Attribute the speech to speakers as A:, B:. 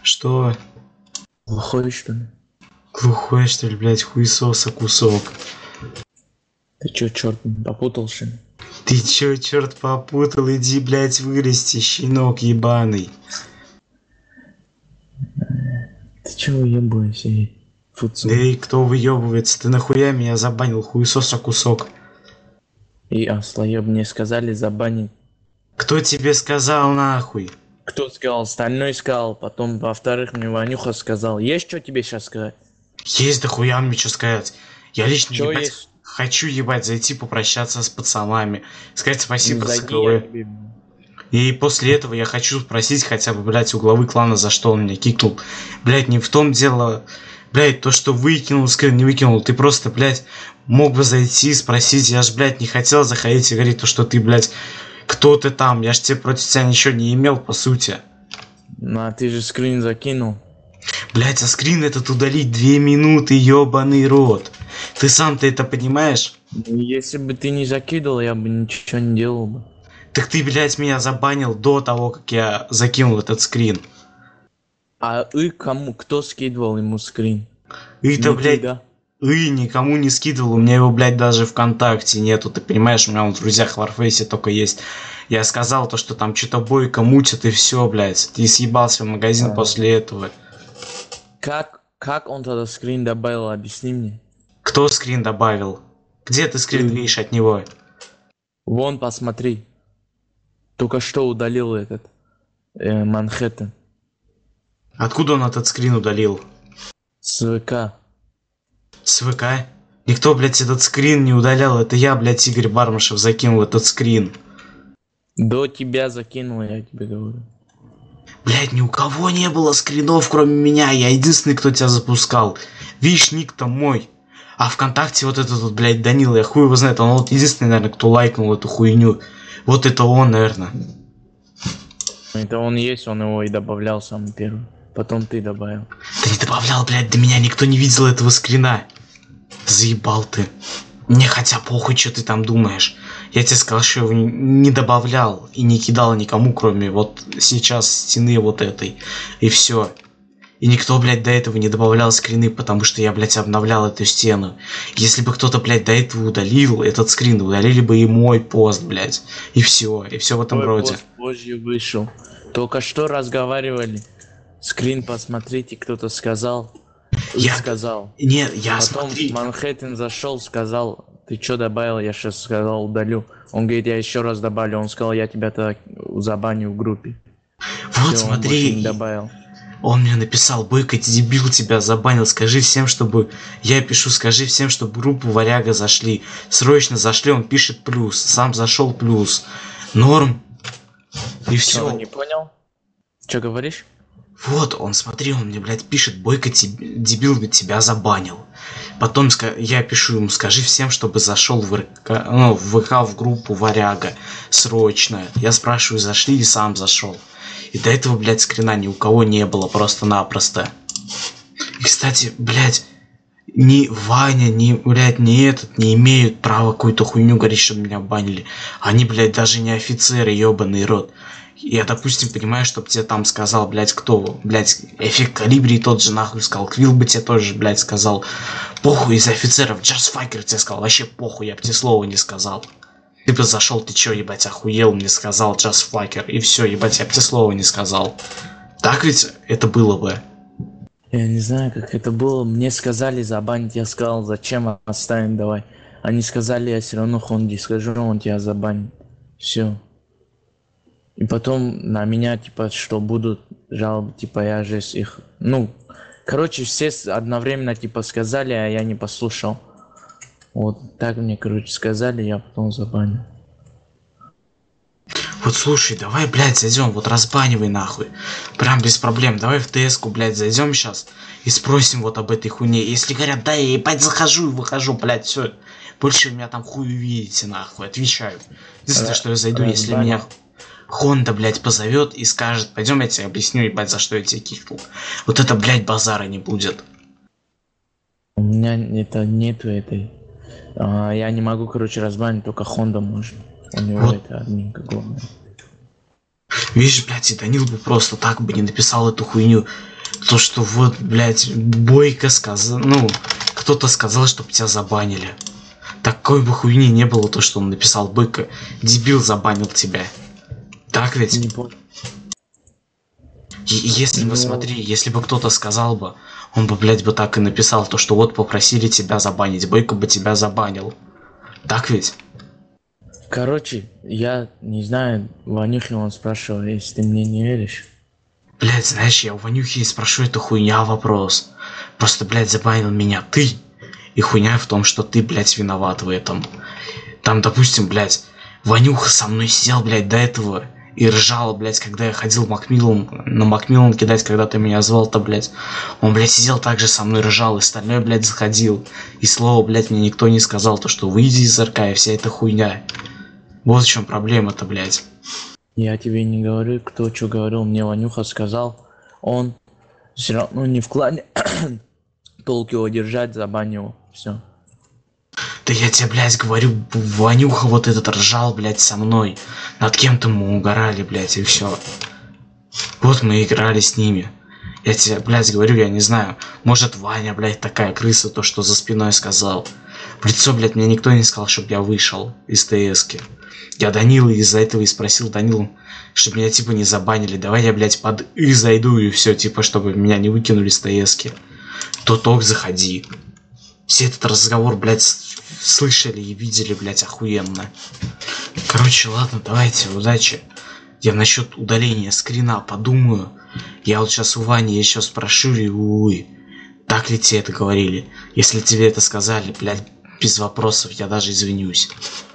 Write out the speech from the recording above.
A: Что?
B: Глухой, что ли?
A: Глухой, что ли, блядь, хуесоса кусок?
B: Ты чё, черт, попутал, что ли?
A: Ты чё, черт попутал? Иди, блядь, вырасти, щенок ебаный.
B: Ты чё уебываешься,
A: Да
B: фуцу?
A: и кто выебывается? Ты нахуя меня забанил, хуесоса кусок?
B: И слоёб мне сказали забанить.
A: Кто тебе сказал нахуй?
B: Кто сказал? Стальной сказал. Потом, во-вторых, мне Ванюха сказал. Есть что тебе сейчас сказать?
A: Есть дохуя мне что сказать. Я лично,
B: Чё
A: ебать,
B: есть?
A: хочу, ебать, зайти попрощаться с пацанами. Сказать
B: Ну,
A: спасибо за
B: зайди, я
A: КВ.
B: тебе...
A: И после этого я хочу спросить хотя бы, блядь, у главы клана, за что он меня кикнул. Блядь, не в том дело, блядь, то, что выкинул скрин, не выкинул. Ты просто, блядь, мог бы зайти, спросить. Я ж, блядь, не хотел заходить и говорить то, что ты, блядь, кто ты там. Я ж тебе против тебя ничего не имел, по сути.
B: Ну, а ты же скрин закинул.
A: Блядь, а скрин этот удалить 2 минуты, ебаный рот. Ты сам-то это понимаешь?
B: Ну, если бы ты не закидывал, я бы ничего не делал бы.
A: Так ты, блядь, меня забанил до того, как я закинул этот скрин.
B: А кому? Кто скидывал ему скрин?
A: И-то,
B: Не ты,
A: блядь,
B: да?
A: никому не скидывал, у меня его, блядь, даже ВКонтакте нету, ты понимаешь, у меня он в друзьях в Варфейсе только есть. Я сказал то, что там что-то бойко мутит и все, блядь. Ты съебался в магазин после этого.
B: Как он тогда скрин добавил? Объясни мне.
A: Кто скрин добавил? Где ты скрин видишь от него?
B: Вон, посмотри. Только что удалил этот Манхэттен
A: Откуда он этот скрин удалил?
B: с ВК.
A: С ВК? Никто, блядь, этот скрин не удалял, это я, блядь, Игорь Бармашев закинул этот скрин.
B: До тебя закинул, я тебе говорю.
A: Блядь, ни у кого не было скринов, кроме меня. Я единственный, кто тебя запускал. Видишь, ник-то мой. А ВКонтакте вот этот вот, блядь, Данила, я хуй его знает. Он вот единственный, наверное, кто лайкнул эту хуйню. Вот это он, наверное.
B: Это он есть, он его и добавлял самый первый. Потом ты добавил.
A: Ты не добавлял, блядь, до меня никто не видел этого скрина. Заебал ты. Мне хотя похуй, что ты там думаешь. Я тебе сказал, что его не добавлял и не кидал никому, кроме вот сейчас стены вот этой. И все. И никто, блядь, до этого не добавлял скрины, потому что я, блядь, обновлял эту стену. Если бы кто-то, блядь, до этого удалил этот скрин, удалили бы и мой пост, блядь. И все в этом
B: Твой
A: роде.
B: пост позже вышел. Только что разговаривали. Скрин посмотрите, кто-то сказал.
A: Я
B: Сказал.
A: Нет, я
B: Потом
A: смотри.
B: Манхэттен зашел, сказал, ты что добавил? Я сейчас сказал, удалю. Он говорит, я еще раз добавлю. Он сказал, я тебя так забаню в группе.
A: Вот
B: Всё, он больше
A: смотри.
B: не добавил.
A: Он мне написал: Бойко, ты дебил, тебя забанил, скажи всем, чтобы... Я пишу: скажи всем, чтобы группу Варяга зашли. Срочно зашли, он пишет плюс. Сам зашел плюс. Норм. И все.
B: Не понял? Что говоришь?
A: Вот, он, смотри, он мне, блядь, пишет: Бойко, дебил, тебя забанил. Потом я пишу ему: скажи всем, чтобы зашел в ВК в группу Варяга. Срочно. Я спрашиваю, зашли, и сам зашел. И до этого, блядь, скрина ни у кого не было, просто-напросто. И, кстати, блядь, ни Ваня, ни, блядь, ни этот не имеют права какую-то хуйню говорить, чтобы меня банили. Они, блядь, даже не офицеры, ебаный рот. Я, допустим, понимаю, чтоб тебе там сказал, блядь, кто, блядь, Эффект Калибри тот же нахуй сказал, Квилл бы тебе тоже, блядь, сказал. Похуй из офицеров, Джаз Файкер тебе сказал, вообще похуй, я бы тебе слова не сказал. Ты бы зашел, ты чё, ебать, охуел, мне сказал Джаз Флакер, и все, ебать, я бы тебе слова не сказал. Так ведь это было бы?
B: Я не знаю, как это было. Мне сказали забанить, я сказал, зачем, оставим, давай. Они сказали, я все равно Хонди скажу, он тебя забанит. Все. И потом на меня, типа, что будут жалобы, типа, я же их... Ну, короче, все одновременно, типа, сказали, а я не послушал. Вот так мне, короче, сказали, я потом забанил.
A: Вот слушай, давай, блядь, зайдем, вот разбанивай нахуй. Прям без проблем, давай в ТС-ку, блядь, зайдем сейчас и спросим вот об этой хуйне. Если говорят, да, я ебать захожу и выхожу, блядь, все. Больше меня там хуй увидите, нахуй, отвечаю. Единственное, что я зайду, если меня Хонда, блядь, позовет и скажет: пойдем, я тебе объясню, ебать, за что я тебе кикнул. Вот это, блядь, базара не будет.
B: У меня это нету этой. Я не могу, короче, разбанить, только Хонда можно. У него
A: Вот.
B: это админка главная.
A: Видишь, блядь, и Данил бы просто так бы не написал эту хуйню. То, что вот, блядь, Бойко сказал, ну, кто-то сказал, чтобы тебя забанили. Такой бы хуйни не было, то, что он написал Бойко. Дебил забанил тебя. Так ведь?
B: Не понял.
A: Если бы,
B: Ну.
A: смотри, если бы кто-то сказал бы, он бы, блядь, бы так и написал, то, что вот попросили тебя забанить, Бойко бы тебя забанил. Так ведь?
B: Короче, я не знаю, Ванюхи он спрашивал, если ты мне не веришь.
A: Блядь, знаешь, я у Ванюхи спрошу, это хуйня вопрос. Просто, блядь, забанил меня ты. И хуйня в том, что ты, блядь, виноват в этом. Там, допустим, блядь, Ванюха со мной сидел, блядь, до этого и ржал, блядь, когда я ходил на Макмиллан кидать, когда ты меня звал-то, блядь. Он, блядь, сидел так же со мной ржал, и остальное, блядь, заходил. И слово, блядь, мне никто не сказал, то, что выйди из РК и вся эта хуйня. Вот в чем проблема-то, блядь.
B: Я тебе не говорю, кто что говорил, мне Ванюха сказал, он все равно не в клане, толк его держать, забанил, все.
A: Да я тебе, блядь, говорю, Ванюха вот этот ржал, блядь, со мной. Над кем-то мы угорали, блядь, и все. Вот мы играли с ними. Я тебе, блядь, говорю, я не знаю. Может, Ваня, блядь, такая крыса, то, что за спиной сказал. В лицо, блядь, мне никто не сказал, чтобы я вышел из ТСки. Я Данила из-за этого и спросил Данилу, чтобы меня, типа, не забанили. Давай я, блядь, под «и» зайду и все, типа, чтобы меня не выкинули с ТСки. То заходи. Все этот разговор, блядь, слышали и видели, блядь, охуенно. Короче, ладно, давайте, удачи. Я насчет удаления скрина подумаю. Я вот сейчас у Вани еще спрошу, и так ли тебе это говорили? Если тебе это сказали, блядь, без вопросов, я даже извинюсь.